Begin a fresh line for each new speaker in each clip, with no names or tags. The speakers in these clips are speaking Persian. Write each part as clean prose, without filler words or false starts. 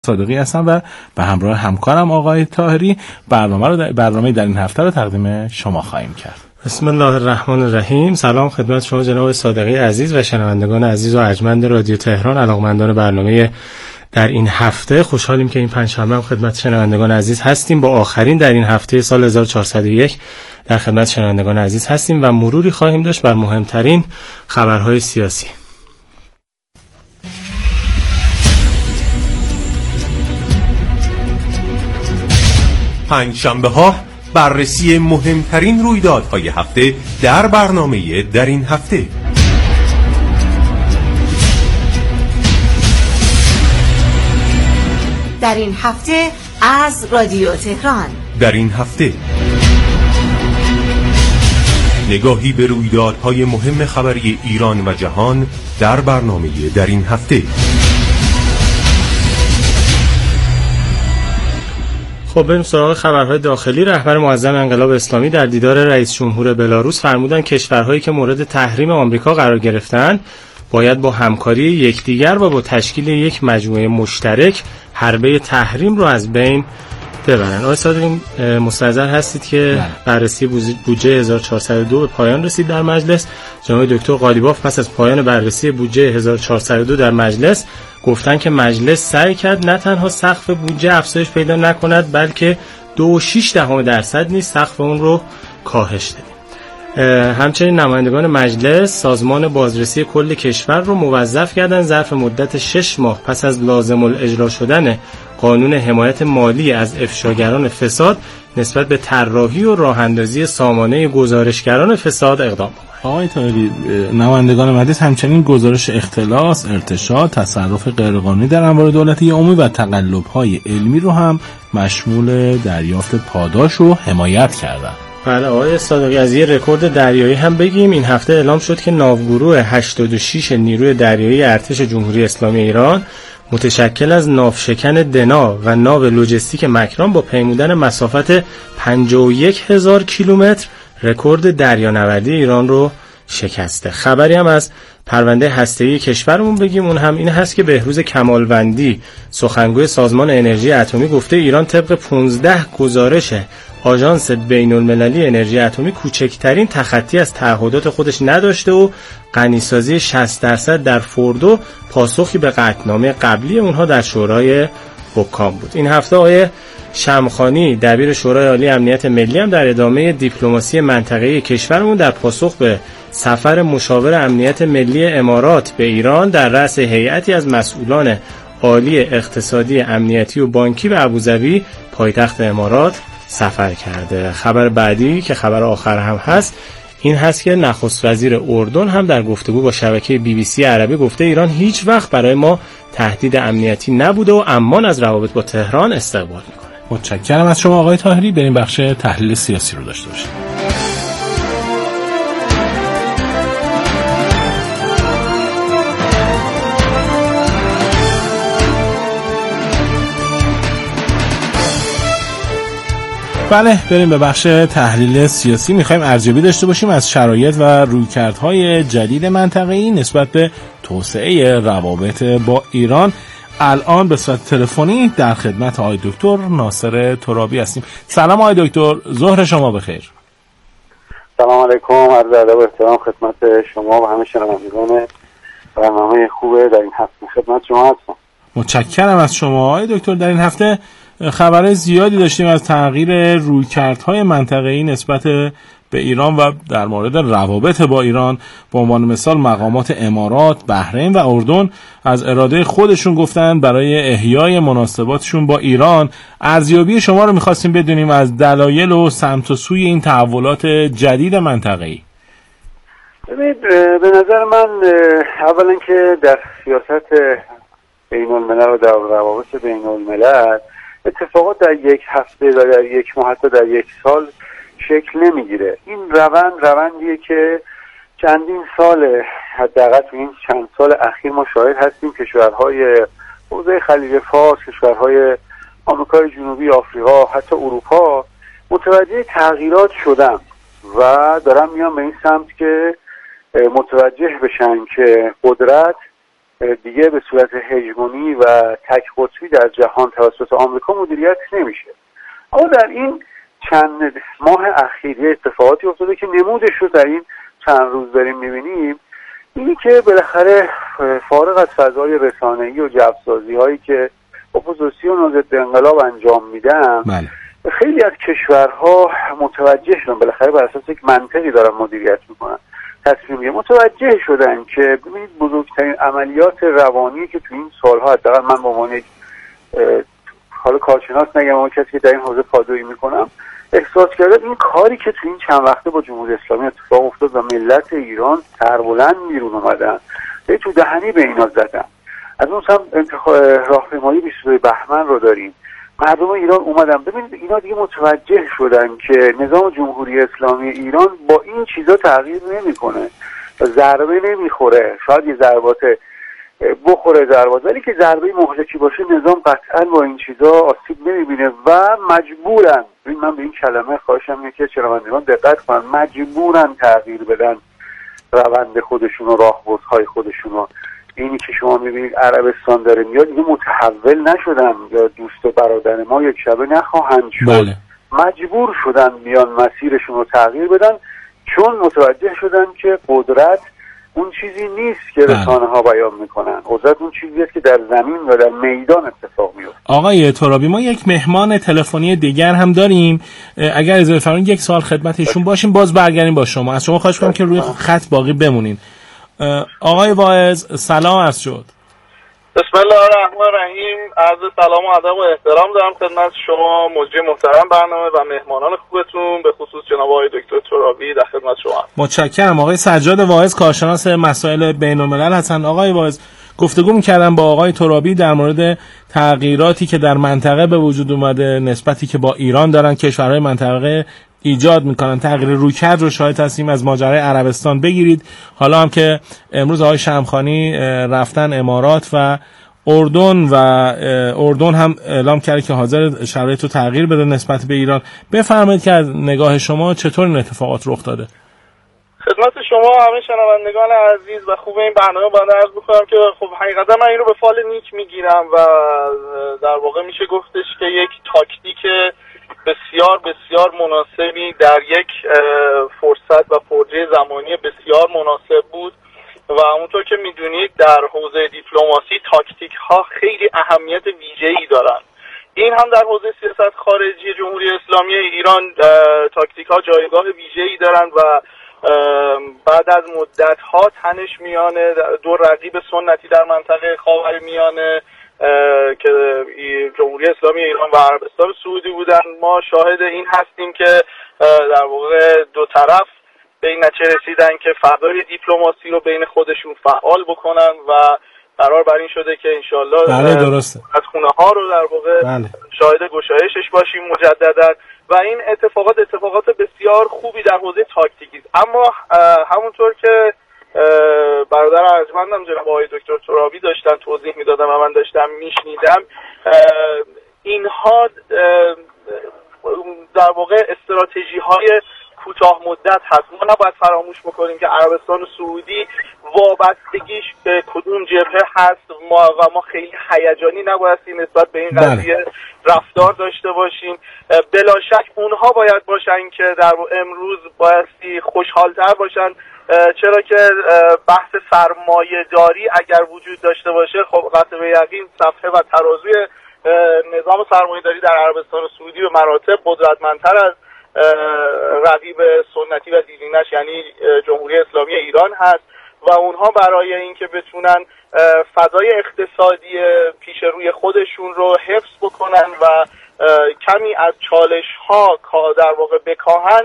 صادقی هستم و به همراه همکارم آقای طاهری برنامه در این هفته رو تقدیم شما خواهیم کرد.
بسم الله الرحمن الرحیم. سلام خدمت شما جناب صادقی عزیز و شنوندگان عزیز و ارجمند رادیو تهران، علاقمندان برنامه در این هفته. خوشحالیم که این پنجشنبه هم خدمت شنوندگان عزیز هستیم. با آخرین در این هفته سال 1401 در خدمت شنوندگان عزیز هستیم و مروری خواهیم داشت بر مهمترین خبرهای سیاسی.
پنجشنبه ها بررسی مهمترین رویدادهای هفته در برنامه در این هفته.
در این هفته از رادیو تهران.
در این هفته نگاهی به رویدادهای مهم خبری ایران و جهان در برنامه در این هفته.
خب بریم سراغ خبرهای داخلی. رهبر معظم انقلاب اسلامی در دیدار رئیس جمهور بلاروس فرمودند کشورهایی که مورد تحریم آمریکا قرار گرفتند باید با همکاری یکدیگر و با تشکیل یک مجموعه مشترک حربه تحریم رو از بین ببرن. آقای صادقی مستحضر هستید که بررسی بودجه 1402 به پایان رسید در مجلس. جناب دکتر قالیباف پس از پایان بررسی بودجه 1402 در مجلس گفتن که مجلس سعی کرد نه تنها سقف بودجه افزایش پیدا نکند بلکه 2.6% نیز سقف اون رو کاهش داد. همچنین نمایندگان مجلس سازمان بازرسی کل کشور رو موظف کردند ظرف مدت 6 ماه پس از لازم الاجرا شدن قانون حمایت مالی از افشاگران فساد نسبت به طراحی و راه‌اندازی سامانه گزارشگران فساد اقدام کنند.
آقای طاهری، نمایندگان مجلس همچنین گزارش اختلاس، ارتشاد، تصرف غیرقانونی در اموال دولتی عمومی و تقلب‌های علمی رو هم مشمول دریافت پاداش و حمایت کردند.
بله آقای صادقی، از یه رکورد دریایی هم بگیم. این هفته اعلام شد که ناوگروه 86 نیروی دریایی ارتش جمهوری اسلامی ایران متشکل از ناوشکن دنا و ناو لوجستیک مکران با پیمودن مسافت 51,000 کیلومتر رکورد دریانوردی ایران رو شکسته. خبری هم از پرونده هسته‌ای کشورمون بگیم. اون هم این هست که بهروز کمالوندی سخنگوی سازمان انرژی اتمی گفته ایران طبق 15 گزارش آژانس بین‌المللی انرژی اتمی کوچکترین تخطی از تعهدات خودش نداشته و غنیسازی 60% در فوردو پاسخی به قطعنامه قبلی اونها در شورای حکام بود. این هفته آقای شمخانی دبیر شورای عالی امنیت ملی هم در ادامه دیپلماسی منطقه‌ای کشورمون در پاسخ به سفر مشاور امنیت ملی امارات به ایران در رأس هیئتی از مسئولان عالی اقتصادی، امنیتی و بانکی به ابوظبی پایتخت امارات سفر کرده. خبر بعدی که خبر آخر هم هست این هست که نخست وزیر اردن هم در گفتگو با شبکه BBC عربی گفته ایران هیچ وقت برای ما تهدید امنیتی نبوده و امان از روابط با تهران استقبال میکنه.
متشکرم از شما آقای طاهری. بریم بخش تحلیل سیاسی رو داشته باشیم. بله بریم به بخش تحلیل سیاسی. میخوایم ارزیابی داشته باشیم از شرایط و رویکردهای جدید منطقه‌ای نسبت به توسعه روابط با ایران. الان به صورت تلفنی در خدمت آقای دکتر ناصر ترابی هستیم. سلام آقای دکتر، ظهر شما بخیر.
سلام علیکم، عرض ادب و احترام خدمت شما و همه شنوندگان برنامه خوبه در این هفته. خدمت شما هستم.
متشکرم از شما آقای دکتر. در این هفته خبرهای زیادی داشتیم از تغییر رویکردهای منطقه‌ای نسبت به ایران و در مورد روابط با ایران. به عنوان مثال مقامات امارات، بحرین و اردن از اراده خودشون گفتن برای احیای مناسباتشون با ایران. ارزیابی شما رو می‌خواستیم بدونیم از دلایل و سمت و سوی این تحولات جدید منطقه‌ای.
ببینید، به نظر من اولا که در سیاست بین‌الملل و در روابط بین‌الملل اتفاقات در یک هفته و در یک ماه حتی در یک سال شکل نمیگیره. این روندیه که چندین سال، حداقل تو این چند سال اخیر ما شاهد هستیم. کشورهای حوزه خلیج فارس، کشورهای آمریکای جنوبی، آفریقا، حتی اروپا متوجه تغییرات شدن و دارن میان به این سمت که متوجه بشن که قدرت دیگه به صورت هژمونی و تک قطبی در جهان توسط آمریکا مدیریت نمیشه. اما در این چند ماه اخیر اتفاقاتی افتاده که نمودش رو در این چند روز داریم میبینیم، اینی که بالاخره فارغ از فضای رسانه‌ای و جوسازی هایی که اپوزیسیون و ضد انقلاب انجام میدن، خیلی از کشورها متوجه شدن، بالاخره بر اساس یک منطقی دارن مدیریت میکنن، تصمیم گیری متوجه شدن که ببینید بزرگترین عملیات روانی که تو این سالها، حداقل من به عنوان یک حالا کارشناس نگم اما کسی که در این حوزه پادویی میکنم احساس کردم، این کاری که تو این چند وقته با جمهوری اسلامی اتفاق افتاد و ملت ایران سربلند بیرون اومدن، تو دهنی به اینا زدن. از اون سم راهپیمایی 22 بهمن رو داریم، مردم ایران اومدن. ببینید اینا دیگه متوجه شدن که نظام جمهوری اسلامی ایران با این چیزا تغییر نمیکنه، ضربه نمیخوره، شاید یه ضربات بخوره ولی که ضربه مهلکی باشه نظام قطعا با این چیزا آسیب نمیبینه و مجبورن، من به این کلمه خواهشم اینه که شنوندگان دقت کنن، مجبورن تغییر بدن روند خودشون و راهبردهای خودشون رو. اینی که شما میبینید عربستان داره میاد، دیگه متحول نشدن یا دوست و برادر ما یک شبه نخواهند شد.
بله.
مجبور شدن میان مسیرشون رو تغییر بدن، چون متوجه شدن که قدرت اون چیزی نیست که رسانه ها بیان میکنن، قدرت اون چیزی است که در زمین و در میدان اتفاق میفته.
آقای ترابی، ما یک مهمان تلفنی دیگر هم داریم، اگر اجازه فرمایید یک سال خدمت ایشون باشیم باز برگردیم با شما. از شما خواهش کنم که روی خط باقی بمونین. آقای واعظ سلام عرض شد.
بسم الله الرحمن الرحیم. عرض سلام و ادب و احترام دارم خدمت شما مجری محترم برنامه و مهمانان خوبتون، به خصوص جناب آقای دکتر ترابی در خدمت شما.
متشکرم. آقای سجاد واعظ کارشناس مسائل بین‌الملل هستند. آقای واعظ، گفتگو می‌کردم با آقای ترابی در مورد تغییراتی که در منطقه به وجود اومده، نسبتی که با ایران دارن کشورهای منطقه ایجاد میکنن، تغییر رویکرد رو شاهد هستیم. از ماجرای عربستان بگیرید، حالا هم که امروز آقای شمخانی رفتن امارات و اردن هم اعلام کرده که حاضر شرایط رو تغییر بده نسبت به ایران. بفرمایید که از نگاه شما چطور این اتفاقات رخ داده؟
خدمت شما همه شنوندگان عزیز و خوب این برنامه باید عرض بکنم که خب حقیقتا من این رو به فال نیک میگیرم و در واقع میشه گفتش که یک تاکتیک بسیار بسیار مناسبی در یک فرصت و فرجه زمانی بسیار مناسب بود و همونطور که میدونید در حوزه دیپلماسی تاکتیک ها خیلی اهمیت ویژه‌ای دارن. این هم در حوزه سیاست خارجی جمهوری اسلامی ایران تاکتیک ها جایگاه ویژه‌ای دارن و بعد از مدت ها تنش میانه دو رقیب سنتی در منطقه خاورمیانه که جمهوری اسلامی ایران و عربستان سعودی بودن، ما شاهد این هستیم که در واقع دو طرف به این نتیجه رسیدن که فضای دیپلماسی رو بین خودشون فعال بکنن و قرار بر این شده که انشالله از خونه ها رو در واقع شاهد گشایشش باشیم مجددا و این اتفاقات بسیار خوبی در حوزه تاکتیکی. اما همونطور که برادر ارجمندم جناب آقای دکتر ترابی داشتن توضیح میدادن و من داشتم میشنیدم، اینها در واقع استراتژی های کوتاه مدت هست. ما نباید فراموش بکنیم که عربستان سعودی وابستگیش به کدوم جبهه هست و ما خیلی هیجانی نبایستی نسبت به این قضیه رفتار داشته باشیم. بلا شک اونها باید باشن که در امروز بایستی خوشحالتر باشن، چرا که بحث سرمایه داری اگر وجود داشته باشه خب قطع به یقین صفحه و ترازوی نظام سرمایه داری در عربستان سعودی به مراتب قدرتمندتر از رقیب سنتی و دیرینش یعنی جمهوری اسلامی ایران هست و اونها برای اینکه بتونن فضای اقتصادی پیش روی خودشون رو حفظ بکنن و کمی از چالش ها در واقع بکاهن،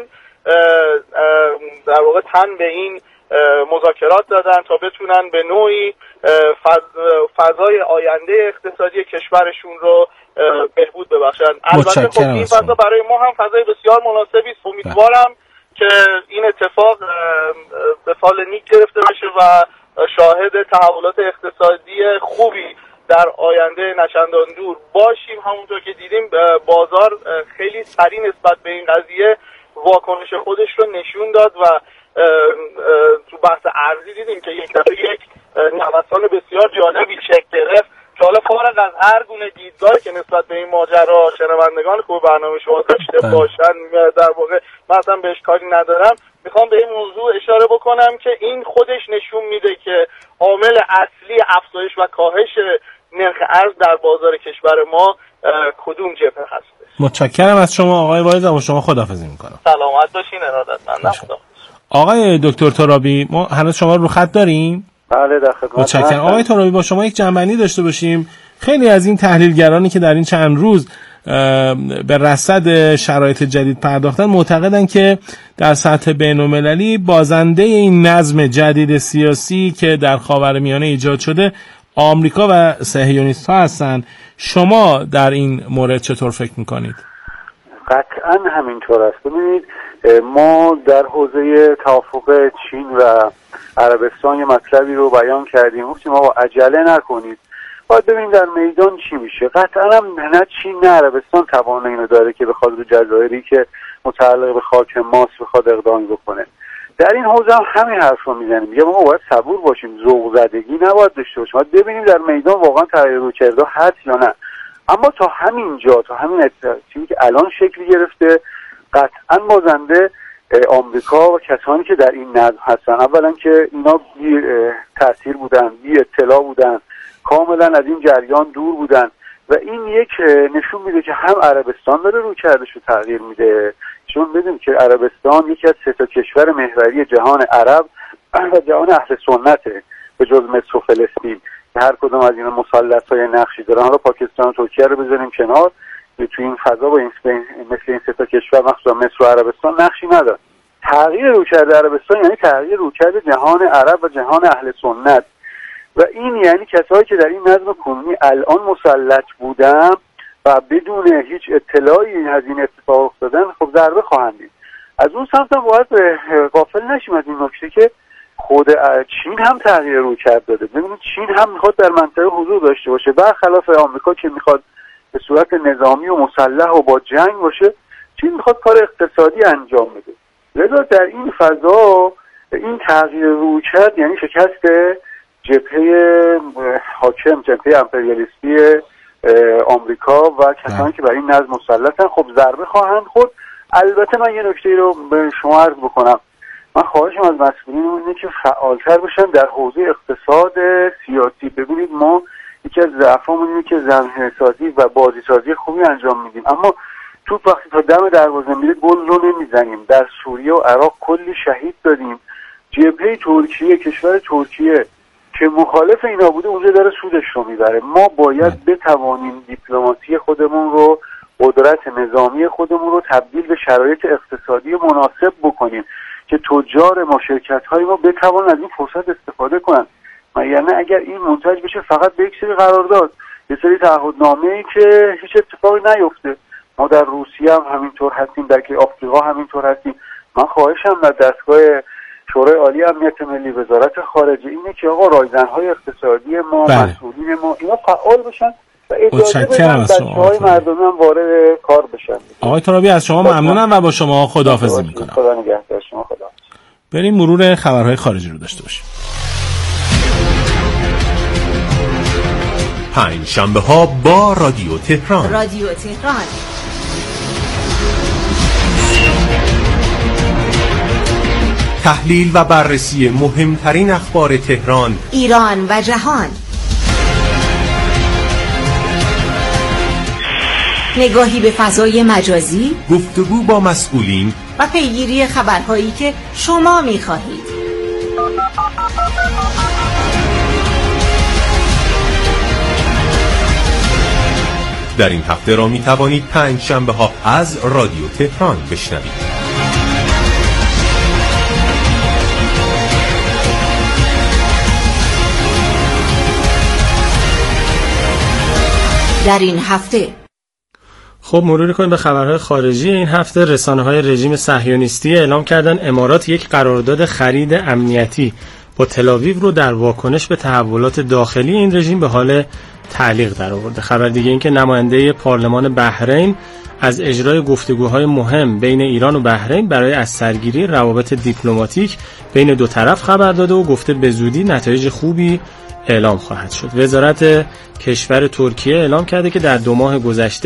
در واقع تن به این مذاکرات دادن تا بتونن به نوعی فضای آینده اقتصادی کشورشون رو بهبود ببخشن. البته خب این فضا برای ما هم فضای بسیار مناسبی است. امیدوارم که این اتفاق به فال نیک گرفته بشه و شاهد تحولات اقتصادی خوبی در آینده نچندان دور باشیم. همونطور که دیدیم بازار خیلی سریع نسبت به این قضیه واکنش خودش رو نشون داد و تو بحث ارزی دیدیم که یک نوسان بسیار جالبی شکل گرفت که حالا فارغ از هر گونه دیدگاهی که نسبت به این ماجرا شنوندگان خوب برنامه شما داشته باشن، در واقع من اصلا بهش کاری ندارم، میخوام به این موضوع اشاره بکنم که این خودش نشون میده که عامل اصلی افزایش و کاهش نرخ ارز در بازار کشور ما کدوم جبهه هست. متشکرم
از شما آقای واعظ و شما خداحافظی میکنم.
سلامت باشین، ارادتمندم.
آقای دکتر ترابی، ما هنوز شما رو خط داریم؟
بله در خدمت.
متشکرم. آقای ترابی، با شما یک جنبندی داشته باشیم. خیلی از این تحلیلگرانی که در این چند روز به رصد شرایط جدید پرداختن معتقدن که در سطح بین‌المللی بازنده این نظم جدید سیاسی که در خاورمیانه ایجاد شده آمریکا و صهیونیست‌ها هستن. شما در این مورد چطور فکر میکنید؟
قطعا همینطور است. ببینید ما در حوزه توافق چین و عربستان یه مطلبی رو بیان کردیم، گفتیم آقا عجله نکنید، باید ببینیم در میدان چی میشه. قطعا هم نه چین نه عربستان توان اینو داره که بخواد رو جزایری که متعلق به خاک ماست بخواد اقدامی بکنه. در این حوزه هم همین حرف رو میزنیم، میگم ما باید صبور باشیم، ذوق زدگی نباید داشته باشیم، باید ببینیم در میدان واقعا تغییر رویکردها هست یا نه. اما تا همین جا، تا همین چیزی که الان شکل گرفته، قطعا بازنده آمریکا و کسانی که در این نظم هستن. اولا که اینا بی تاثیر بودن، بی اطلاع بودن، کاملا از این جریان دور بودن و این یک نشون میده که هم عربستان داره رویکردش رو تغییر میده، چون بدونیم که عربستان یکی از 3 کشور محوری جهان عرب و جهان اهل سنته به جز مصر و فلسطین، هر کدوم از اینا مسلط‌های نقشی دارن. حالا پاکستان و ترکیه رو بذاریم کنار، توی این فضا با این مثل این 3 کشور مخصوصا مصر و عربستان نقشی نداره. تغییر رویکرد عربستان یعنی تغییر رویکرد جهان عرب و جهان اهل سنت و این یعنی کسایی که در این نظم کنونی الان مسلط بودن و بدون هیچ اطلاعی از این اتفاق افتادن خب ضربه خواهند دید. از اون سمت هم باید غافل نشیم از این نکته که خود چین هم تغییر رویکرد داده. ببینید چین هم میخواد در منطقه حضور داشته باشه، برخلاف آمریکا که میخواد به صورت نظامی و مسلح و با جنگ باشه، چین میخواد کار اقتصادی انجام بده. لذا در این فضا این تغییر رویکرد یعنی شکست جبهه حاکم، جبهه امپریالیستی آمریکا و کسانی که بر این نظم مسلطن خب ضربه خواهند خورد. البته من یه نکته رو به شما عرض بکنم، من خواهشم از مسئولین اینه که فعالتر بشن در حوزه اقتصاد سیاسی. ببینید ما یکی از ضعفامون اینه که زمینه سازی و بازی سازی خوبی انجام میدیم، اما توپ وقتی تا دم دروازه میره گل رو نمیزنیم. در سوریه و عراق کلی شهید دادیم. جبهه ترکیه، کشور ترکیه که مخالف اینا بوده اونجا داره سودش رو میبره. ما باید بتوانیم دیپلماسی خودمون رو، قدرت نظامی خودمون رو تبدیل به شرایط اقتصادی مناسب بکنیم که تجار ما، شرکت‌های ما بتوانن از این فرصت استفاده کنن. یعنی اگر این منتج بشه فقط به یک سری قرارداد، یه سری تعهدنامه‌ای که هیچ اتفاقی نیفته. ما در روسیه هم همینطور هستیم، در آفریقا همینطور هستیم. من خواهشم در دستگاه شورای عالی امنیت ملی، وزارت خارجه اینه که آقا رایزن‌های اقتصادی ما، مسئولین ما اینا فعال بشن و اجازه بدن بچه‌های مردمی هم وارد کار بشن.
آقای ترابی از شما ممنونم و با شما خداحافظی میکنم.
خدا نگهدار شما. خدا.
بریم مرور خبرهای خارجی رو داشته باشیم.
پنجشنبه‌ها با رادیو تهران.
رادیو تهران.
تحلیل و بررسی مهمترین اخبار تهران،
ایران و جهان. نگاهی به فضای مجازی،
گفتگو با مسئولین
و پیگیری خبرهایی که شما می‌خواهید.
در این هفته را می‌توانید پنجشنبه‌ها از رادیو تهران بشنوید.
در این هفته
خب مرور کنیم به خبرهای خارجی این هفته. رسانه‌های رژیم صهیونیستی اعلام کردن امارات یک قرارداد خرید امنیتی با تل‌آویو رو در واکنش به تحولات داخلی این رژیم به حال تعلیق درآورده. خبر دیگه این که نماینده پارلمان بحرین از اجرای گفتگوهای مهم بین ایران و بحرین برای از سرگیری روابط دیپلماتیک بین دو طرف خبر داده و گفته به زودی نتایج خوبی اعلام خواهد شد. وزارت کشور ترکیه اعلام کرده که در 2 ماه گذشته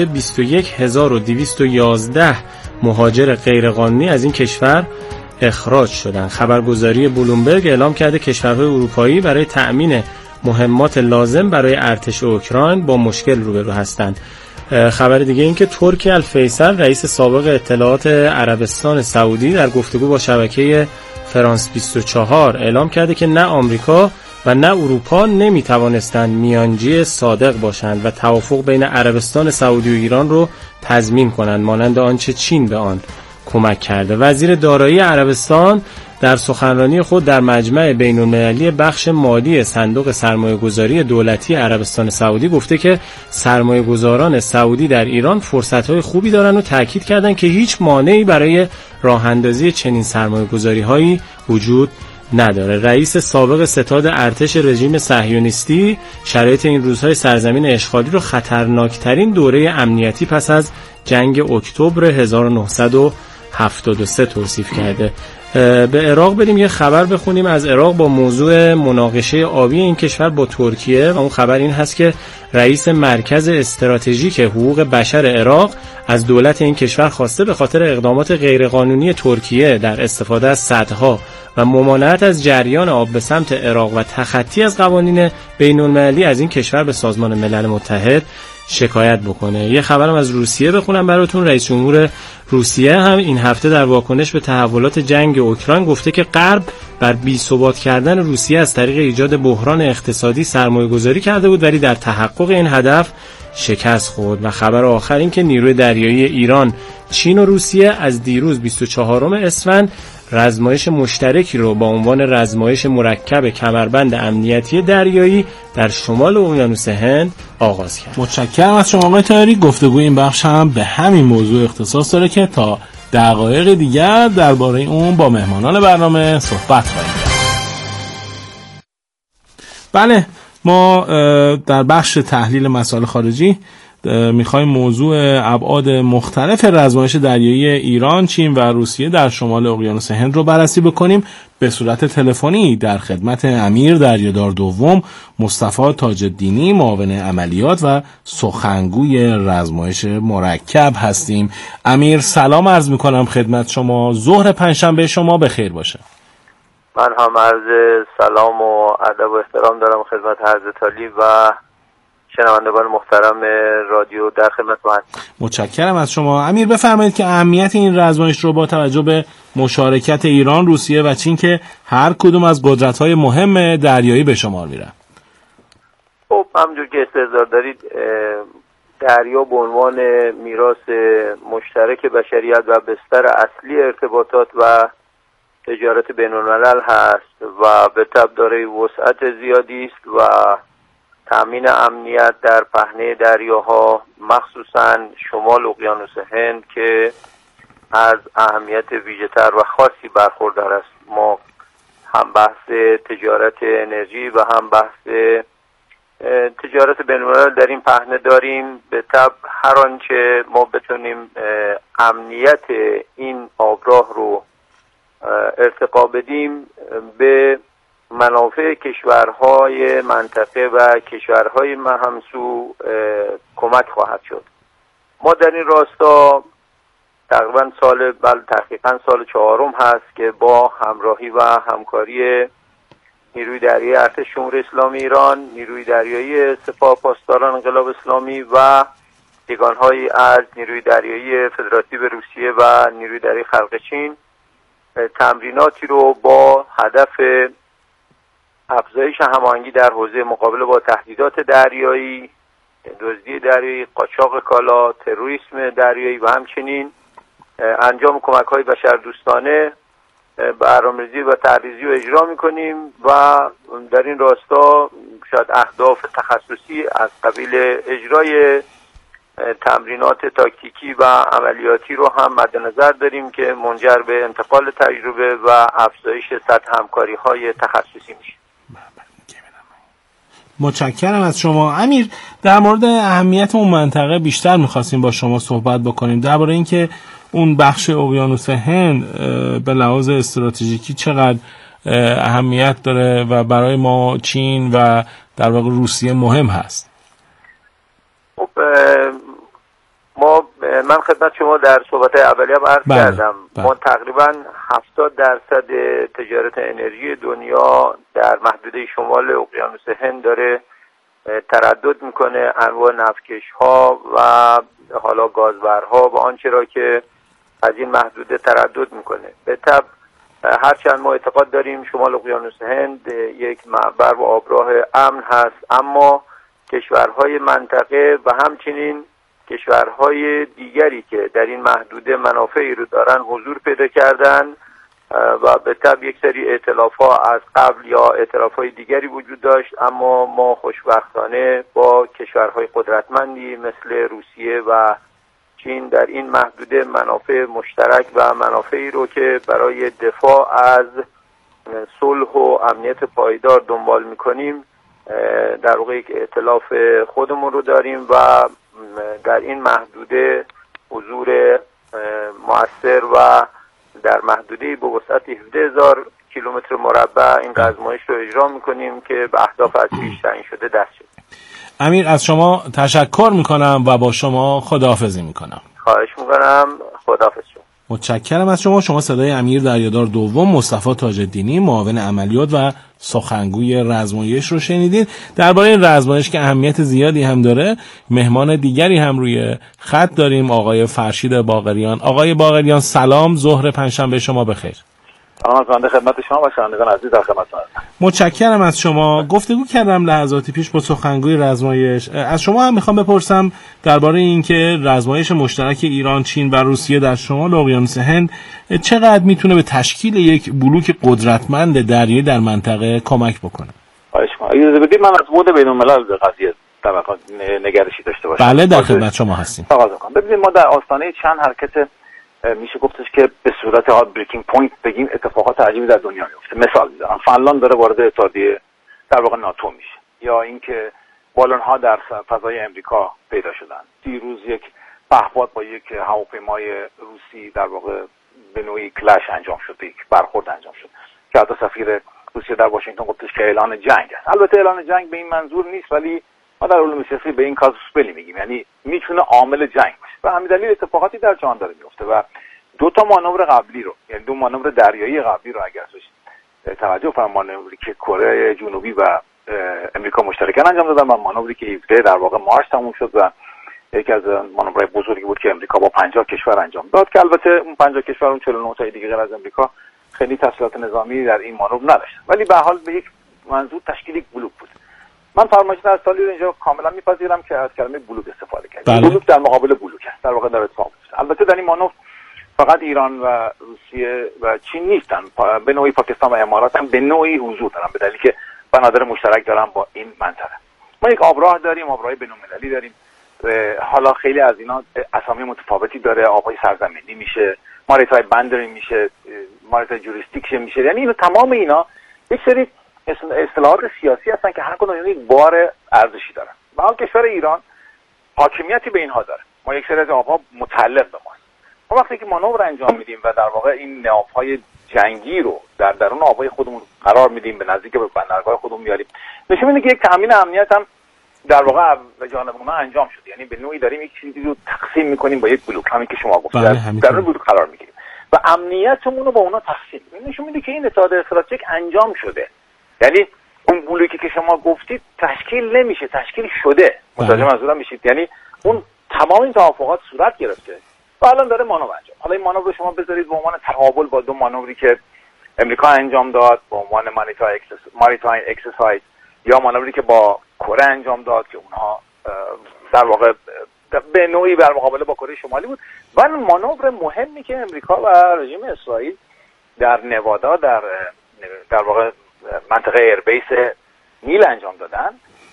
21211 مهاجر غیرقانونی از این کشور اخراج شدند. خبرگزاری بلومبرگ اعلام کرده کشورهای اروپایی برای تأمین مهمات لازم برای ارتش اوکراین با مشکل روبرو هستند. خبر دیگه این که ترکی الفیصل رئیس سابق اطلاعات عربستان سعودی در گفتگو با شبکه فرانس 24 اعلام کرده که نه آمریکا و نه اروپا نمیتوانستند میانجی صادق باشند و توافق بین عربستان سعودی و ایران رو تضمین کنند مانند آنچه چین به آن کمک کرده. وزیر دارایی عربستان در سخنرانی خود در مجمع بین‌المللی بخش مالی صندوق سرمایه‌گذاری دولتی عربستان سعودی گفته که سرمایه‌گذاران سعودی در ایران فرصت‌های خوبی دارند و تاکید کردند که هیچ مانعی برای راه‌اندازی چنین سرمایه‌گذاری‌هایی وجود نداره. رئیس سابق ستاد ارتش رژیم صهیونیستی شرایط این روزهای سرزمین اشغالی رو خطرناکترین دوره امنیتی پس از جنگ اکتبر 1973 توصیف کرده. به عراق بریم یه خبر بخونیم از عراق با موضوع مناقشه آبی این کشور با ترکیه و اون خبر این هست که رئیس مرکز استراتژیک حقوق بشر عراق از دولت این کشور خواسته به خاطر اقدامات غیرقانونی ترکیه در استفاده از سدها و ممانعت از جریان آب به سمت عراق و تخطی از قوانین بین‌المللی از این کشور به سازمان ملل متحد شکایت بکنه. یه خبرم از روسیه بخونم براتون. رئیس جمهور روسیه هم این هفته در واکنش به تحولات جنگ اوکراین گفته که غرب بر بی‌ثبات کردن روسیه از طریق ایجاد بحران اقتصادی سرمایه‌گذاری کرده بود ولی در تحقق این هدف شکست خورد. و خبر آخر این که نیروی دریایی ایران، چین و روسیه از دیروز 24 اسفند رزمایش مشترکی رو با عنوان رزمایش مرکب کمربند امنیتی دریایی در شمال اقیانوس هند آغاز کرد.
متشکرم از شما آقای طاهری. گفتگوی این بخش هم به همین موضوع اختصاص داره که تا دقایق دیگر درباره اون با مهمانان برنامه صحبت خواهیم کرد. بله، ما در بخش تحلیل مسائل خارجی میخوایم موضوع ابعاد مختلف رزمایش دریایی ایران، چین و روسیه در شمال اقیانوس هند رو بررسی بکنیم. به صورت تلفنی در خدمت امیر دریادار دوم مصطفی تاج‌الدینی، معاون عملیات و سخنگوی رزمایش مرکب هستیم. امیر سلام عرض میکنم خدمت شما. ظهر پنجشنبه شما بخیر باشه.
من هم عرض سلام و ادب و احترام دارم خدمت حضرت عالی و شنوندگان محترم رادیو در خدمت ما هستم.
متشکرم از شما. امیر بفرمایید که اهمیت این رزمایش رو با توجه به مشارکت ایران، روسیه و چین که هر کدوم از قدرت‌های مهم دریایی به شمار میرن.
خب همونجور که استحضار دارید دریا به عنوان میراث مشترک بشریت و بستر اصلی ارتباطات و تجارت بین‌الملل هست و به طبع دارای وسعت زیادی است و تأمین امنیت در پهنه دریاها مخصوصاً شمال اقیانوس هند که از اهمیت ویژه‌تر و خاصی برخوردار است. ما هم بحث تجارت انرژی و هم بحث تجارت بین‌الملل در این پهنه داریم. به طبع هر آنچه ما بتونیم امنیت این آبراه رو ارتقا بدیم به منافع کشورهای منطقه و کشورهای همسو کمک خواهد شد. ما در این راستا تقریبا تحقیقاً سال 4 هست که با همراهی و همکاری نیروی دریایی ارتش جمهوری اسلامی ایران، نیروی دریایی سپاه پاسداران انقلاب اسلامی و یگان‌های از نیروی دریایی فدراتیو روسیه و نیروی دریایی خلق چین تمریناتی رو با هدف افزایش هماهنگی در حوزه مقابله با تهدیدات دریایی، دزدی دریایی، قاچاق کالا، تروریسم دریایی و همچنین انجام کمک‌های بشردوستانه برنامه‌ریزی و طرح‌ریزی رو اجرا می‌کنیم و در این راستا شاید اهداف تخصصی از قبیل اجرای تمرینات تاکتیکی و عملیاتی رو هم مد نظر داریم که منجر به انتقال تجربه و افزایش سطح همکاری‌های تخصصی میشه.
متشکرم از شما. امیر، در مورد اهمیت اون منطقه بیشتر می‌خواستیم با شما صحبت بکنیم، درباره اینکه اون بخش اقیانوس هند به لحاظ استراتژیکی چقدر اهمیت داره و برای ما چین و در واقع روسیه مهم هست.
خب من خدمت شما در صحبت اولیه هم عرض کردم ما تقریبا 70% تجارت انرژی دنیا در محدوده شمال اقیانوس هند داره تردد میکنه. انواع نفتکش ها و حالا گازبرها و آنچه را که از این محدوده تردد میکنه. به طب هرچند ما اعتقاد داریم شمال اقیانوس هند یک معبر و آبراه امن هست، اما کشورهای منطقه و همچنین کشورهای دیگری که در این محدوده منافعی رو دارن حضور پیدا کردن و به طب یک سری ائتلاف‌ها از قبل یا ائتلاف‌های دیگری وجود داشت، اما ما خوشبختانه با کشورهای قدرتمندی مثل روسیه و چین در این محدوده منافع مشترک و منافعی رو که برای دفاع از صلح و امنیت پایدار دنبال می‌کنیم در واقع یک ائتلاف خودمون رو داریم و در این محدوده حضور مؤثر و در محدوده به وسعت 17000 کیلومتر مربع این آزمایش رو اجرا میکنیم که به اهداف از پیش تعیین شده دست شد.
امیر، از شما تشکر میکنم و با شما خداحافظی میکنم.
خواهش میکنم. خداحافظ شما.
متشکرم از شما. شما صدای امیر دریادار دوم مصطفی تاج‌الدینی، معاون عملیات و سخنگوی رزمایش رو شنیدید. درباره این رزمایش که اهمیت زیادی هم داره، مهمان دیگری هم روی خط داریم، آقای فرشید باقریان. آقای باقریان سلام، ظهر پنجشنبه شما بخیر.
سلام خدمت شما و شنوندگان عزیز در خدمتتون هستم.
متشکرم از شما. گفتگو کردم لحظاتی پیش با سخنگوی رزمایش. از شما هم میخوام بپرسم درباره اینکه رزمایش مشترک ایران، چین و روسیه در شمال اقیانوس هند چقدر میتونه به تشکیل یک بلوک قدرتمند دریایی در منطقه کمک بکنه.
خواهش می‌کنم. اجازه بدید من از بعد بین‌الملل به قضیه طبقات نگرشی داشته باشم.
بله، در خدمت شما هستیم.
تقاضا می‌کنم. ببینید ما در آستانه چند حرکت میشه گفتش که به صورت هارد بریکینگ پوینت بگیم اتفاقات عجیبی در دنیا میفته. مثال میزنم، فنلاند داره وارد اتحادیه در واقع ناتو میشه، یا اینکه بالون‌ها در فضای امریکا پیدا شدن. دیروز یک پهپاد با یک هواپیمای روسی در واقع به نوعی کلش انجام شد، یک برخورد انجام شد که حتی سفیر روسیه در واشنگتن گفتش که اعلان جنگ است. البته اعلان جنگ به این منظور نیست، ولی ما در علوم سیاسی به این کازوس بلی میگیم، یعنی میتونه عامل جنگ باشه و همین دلیل اتفاقاتی در جهان داره میفته. و دو تا مانور قبلی رو، یعنی دو مانور دریایی قبلی رو اگر توجه فرمان، مانوری که کره جنوبی و امریکا مشترکاً انجام دادن و مانوری که 17 در واقع مارس تموم شد و یکی از مانورهای بزرگی بود که امریکا با 50 کشور انجام داد، که البته اون 50 کشور اون 49 تا دیگه غیر از امریکا خیلی تسهیلات نظامی در این مانور نداشتن، ولی به حال به یک منظور تشکیل یک بلوک بود. من فرمایش از سالی رو اینجا کاملا میپذیرم که از کلمه بلوک استفاده کردم. بلوک در مقابل بلوک است، در واقع در اتفاق افتاد. البته در این مانور فقط ایران و روسیه و چین نیستن، به نوعی پاکستان و امارات هم به نوعی حضور دارن، به دلیلی که بنادر مشترک دارن با این منطقه. ما یک آبراه داریم، آبراه بین‌المللی داریم، حالا خیلی از اینا اسامی متفاوتی داره، آبهای سرزمینی میشه، ماریتای باندری میشه، ماریتای جوریسدیکشن میشه، یعنی اینا تمام اینا یک سری اصطلاحات سیاسی هستن که هر کدوم یک بار ارزشی دارن. به حال کشور ایران حاکمیتی به اینها داره، ما یک سری از آبها متعلق به ماست. ما وقتی که مانور انجام میدیم و در واقع این ناوهای جنگی رو در درون آبهای خودمون قرار میدیم، به نزدیک به بندرگاه خودمون میاریم، نشون میده که یک تامین امنیت هم در واقع به جانب ما انجام شده. یعنی به نوعی داریم یک چیزی رو تقسیم میکنیم با یک بلوک، همین که شما گفتید، در اون بلوک قرار میگیریم و امنیتمون رو با اونا تقسیم میکنیم. نشون میده که این اتحاد استراتژیک انجام شده. یعنی اون بلوکی که شما گفتید تشکیل نمیشه، تشکیل شده. متوجه منظورم میشید؟ یعنی اون تمام این توافقات صورت گرفته و الان داره مانور انجام. حالا این مانور رو شما بذارید به عنوان تقابل با دو مانوری که امریکا انجام داد به عنوان ماریتایم اکسرسایز، یا مانوری که با کره انجام داد که اونها در واقع به نوعی در مقابله با کره شمالی بود. و مانور مهمی که امریکا و رژیم اسرائیل در نوادا در واقع منطقه ایربیس نیل انجام دادن،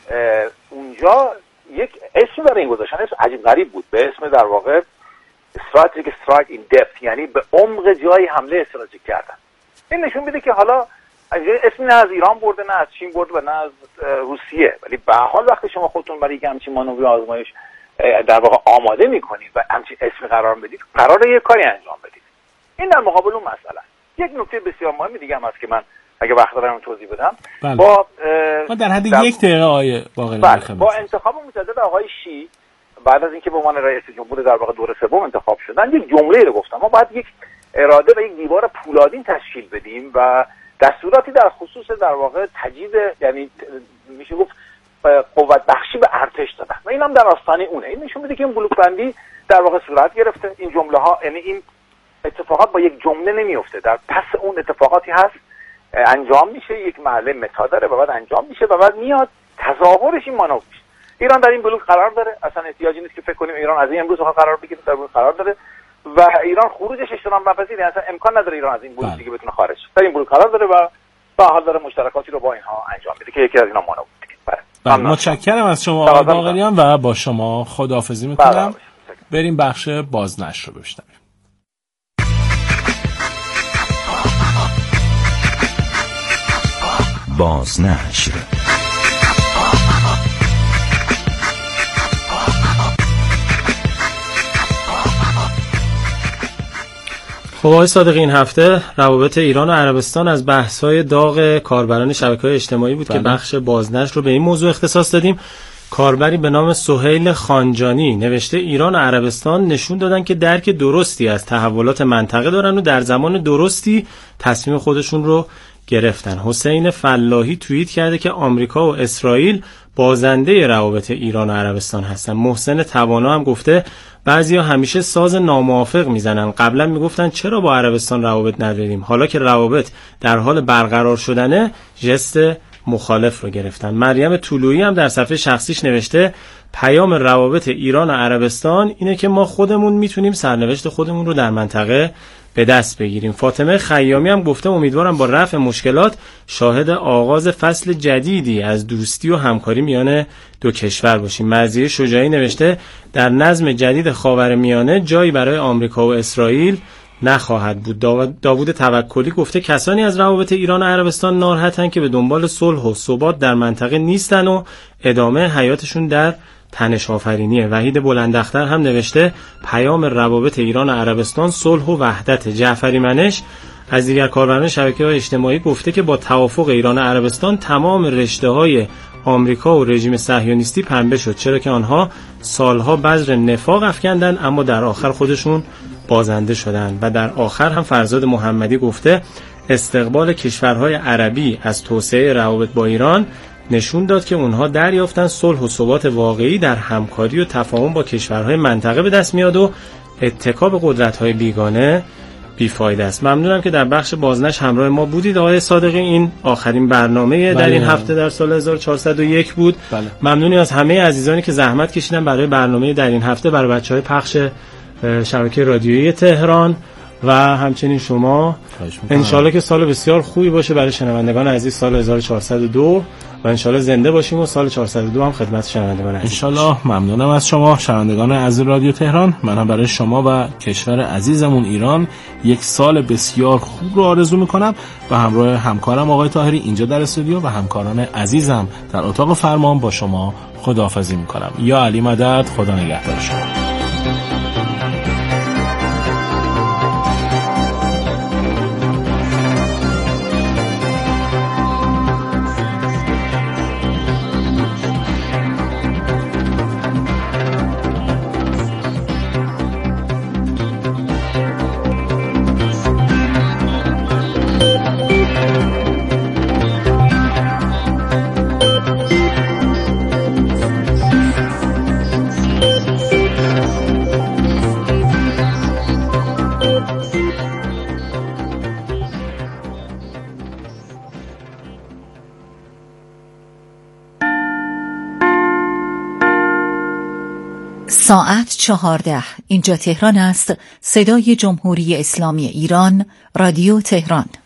اونجا یک اسمی برای این گذاشتن، اسم عجیب غریب بود، به اسم در واقع استراتژیک استرایک این دپت، یعنی به عمق جایی حمله استراتژیک کردن. این نشون میده که حالا اسمی نه از ایران برده، نه از چین برده و نه از روسیه، ولی به هر حال وقتی شما خودتون برای همچین مانور آزمایش در واقع آماده میکنید و همچین اسمی قرار بدید، قراره یه کاری انجام بدید. این در مقابل اون مسئله. یک نکته بسیار مهم دیگه هم هست که من اگه وقت دارم توضیح بدم.
بله.
با
در حد یک دقیقه آقای باقری،
با انتخاب مجدد آقای شی بعد از اینکه به عنوان رئیس جمهور در واقع دور سوم انتخاب شدن، یک جمله رو گفتم: ما باید یک اراده و یک دیوار پولادین تشکیل بدیم و دستوراتی در خصوص در واقع تجدید، یعنی میشه گفت قوت بخشی به ارتش دادن و این هم در آستانه اونه. این نشون میده که این بلوک بندی در واقع صورت گرفته. این جمله ها، یعنی این اتفاقات با یک جمله نمیفته، در پس اون اتفاقاتی هست انجام میشه، یک مرحله متا داره و بعد انجام میشه و بعد میاد تظاهرش این مانور میشه. ایران در این بلوک قرار داره، اصلا احتیاجی نیست که فکر کنیم ایران از این امروز قرار بگیره، در بلوک قرار داره و ایران خروجش اجتناب ناپذیره، اصلا امکان نداره ایران از این بلوک دیگه بتونه خارج شه. در این بلوک قرار داره و به حال داره مشترکاتی رو با اینها انجام میده که یکی از اینا مانور دیگه.
بله. متشکرم از شما آقای باقریان و با شما خداحافظی میکنم. بریم بخش بازنشر رو بشنویم.
بازنشر.
خب آقای صادقی، این هفته روابط ایران و عربستان از بحث‌های داغ کاربران شبکه‌های اجتماعی بود. بله. که بخش بازنشر رو به این موضوع اختصاص دادیم. کاربری به نام سهیل خانجانی نوشته ایران و عربستان نشون دادن که درک درستی از تحولات منطقه دارن و در زمان درستی تصمیم خودشون رو گرفتن. حسین فلاحی توییت کرده که آمریکا و اسرائیل بازنده روابط ایران و عربستان هستن. محسن توانا هم گفته بعضیا همیشه ساز ناموافق میزنن. قبلا میگفتن چرا با عربستان روابط نداریم، حالا که روابط در حال برقرار شدنه ژست مخالف رو گرفتن. مریم طلویی هم در صفحه شخصیش نوشته پیام روابط ایران و عربستان اینه که ما خودمون میتونیم سرنوشت خودمون رو در منطقه به دست بگیریم. فاطمه خیامی هم گفته امیدوارم با رفع مشکلات شاهد آغاز فصل جدیدی از دوستی و همکاری میان دو کشور باشیم. مرضیه شجاعی نوشته در نظم جدید خاورمیانه جایی برای آمریکا و اسرائیل نخواهد بود. داوود توکلی گفته کسانی از روابط ایران و عربستان ناراحتن که به دنبال صلح و ثبات در منطقه نیستن و ادامه حیاتشون در تنش آفرینیه. وحید بلندختر هم نوشته پیام روابط ایران و عربستان صلح و وحدت. جعفری منش از دیگر کاربران شبکه‌های اجتماعی گفته که با توافق ایران و عربستان تمام رشته‌های آمریکا و رژیم صهیونیستی پنبه شد، چرا که آنها سالها بذر نفاق افکندن اما در آخر خودشون بازنده شدن. و در آخر هم فرزاد محمدی گفته استقبال کشورهای عربی از توسعه روابط با ایران نشون داد که اونها دریافتن صلح و ثبات واقعی در همکاری و تفاهم با کشورهای منطقه به دست میاد و اتکا به قدرت‌های بیگانه بیفایده است. ممنونم که در بخش بازنشر همراه ما بودید آقای صادقی. این آخرین برنامه در این هفته در سال 1401 بود.
بله.
ممنونی از همه عزیزانی که زحمت کشیدن برای برنامه در این هفته برای بچهای پخش شبکه رادیویی تهران و همچنین شما. انشالله که سال بسیار خوبی باشه برای شنوندگان عزیز، سال 1402 و انشالله زنده باشیم و سال 402 هم خدمت شنوندگان عزیز.
انشالله. ممنونم از شما شنوندگان عزیز رادیو تهران. منم برای شما و کشور عزیزمون ایران یک سال بسیار خوب رو آرزو میکنم و همراه همکارم آقای طاهری اینجا در استودیو و همکاران عزیزم در اتاق فرمان با شما خداحافظی میکنم. یا علی مدد، خدا نگهدار شما.
ساعت 14. اینجا تهران است. صدای جمهوری اسلامی ایران، رادیو تهران.